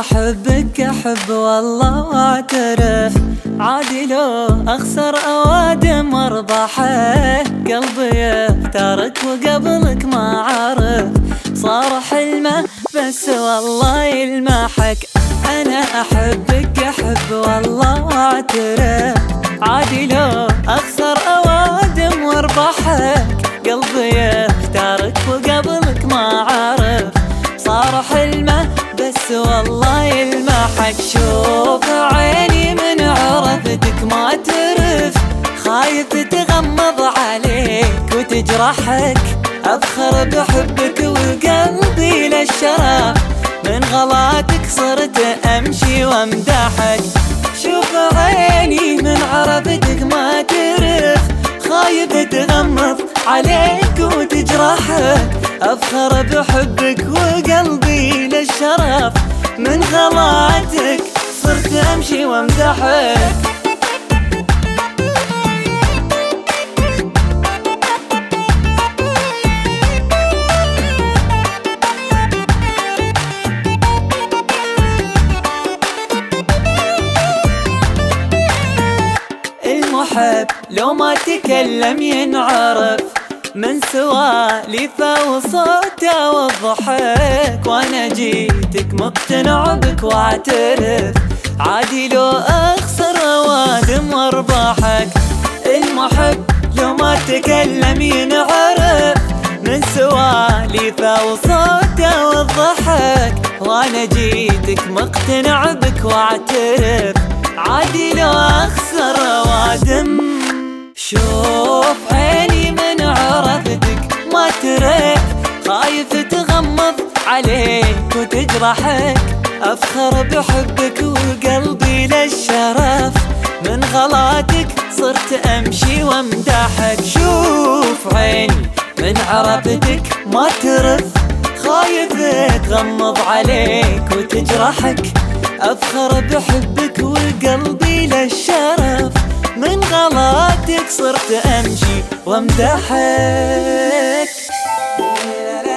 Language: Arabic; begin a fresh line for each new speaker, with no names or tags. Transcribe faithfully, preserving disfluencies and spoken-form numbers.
أحبك أحب والله واعترف، عادي لو أخسر أوادم وأربحه، قلبي يختارك وقبلك ما عرف، صار حلمه بس والله يلمحك. أنا أحبك أحب والله واعترف، عادي لو أخسر أوادم وأربحك، قلبي يختارك وقبلك ما عرف، صار حلمه بس والله يلمحك. شوف عيني من عرفتك ما ترف، خايف تغمض عليك وتجرحك، أبخر بحبك وقلبي للشرف، من غلاتك صرت أمشي وامدحك. شوف عيني من عرفتك ما ترف، خايف تغمض عليك وتجرحك، أفخر بحبك وقلبي للشرف، من غلاتك صرت أمشي وامدحك. المحب لو ما تكلم ينعرف، من سواليفه وصوته والضحك، وانا جيتك مقتنع بك واعترف، عادي لو اخسر اوادم واربحك. المحب لو ما تكلم ينعرف، من سواليفه وصوته والضحك، وانا جيتك مقتنع بك واعترف، عادي لو اخسر اوادم. شوف عيني من عرفتك ما ترف، خايف تغمض عليك وتجرحك، أفخر بحبك وقلبي للشرف، من غلاتك صرت أمشي وامدحك. شوف عيني من عرفتك ما ترف، خايف تغمض عليك وتجرحك، أفخر بحبك وقلبي للشرف، من غلاتك صرت أمشي وامدحك.